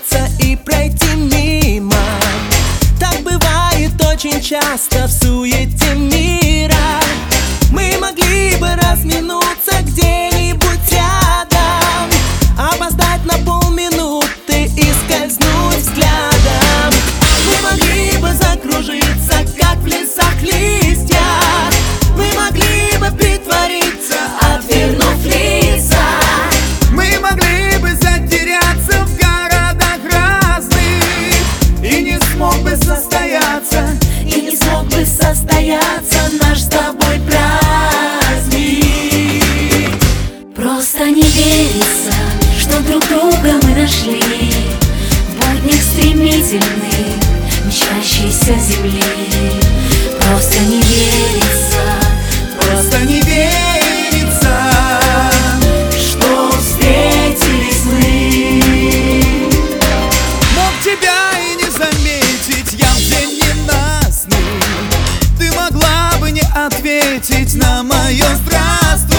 остановиться и пройти мимо. Так бывает очень часто в суете мира. Мы могли бы разминуться где-нибудь рядом, опоздать на полминуты и скользнуть взглядом. Мы могли бы закружиться, как в лесах листья. Мы могли бы притвориться, отвернув лица. Мы могли бы затеряться в городах разных, и не смог бы состояться наш с тобой праздник. Просто не верится, что друг друга мы нашли в буднях стремительных, мчащейся земли. Просто не верится, просто не верится, что встретились мы. мог тебя и не заметить я в день ненастный. Ты могла бы не ответить на мое здравствуй.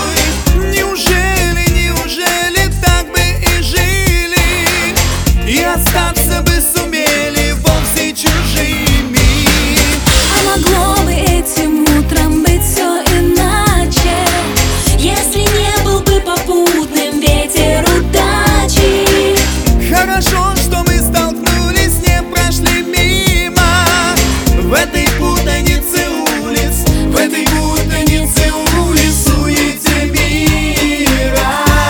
Неужели так бы и жили, и остаться бы сумели вовсе чужими? А могло бы этим утром быть все иначе, если не был бы попутным ветер удачи. Хорошо, что мы столкнулись, не прошли мимо. В этой путанице улиц, в этой путанице улиц, суете мира.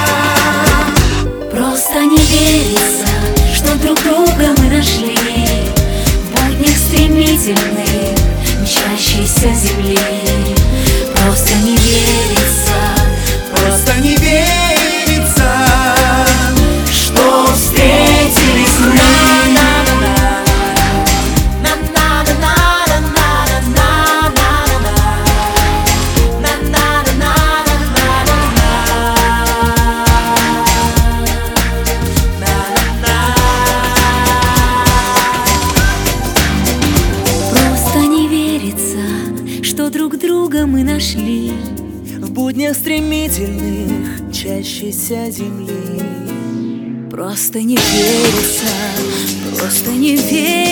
Просто не верится, что друг друга мы нашли в буднях стремительных, мчащейся земли. Просто не верится, Просто не верится, что встретились мы. Просто не верится, что друг друга мы нашли В буднях стремительных, мчащейся земли. Просто не верится, просто не верится.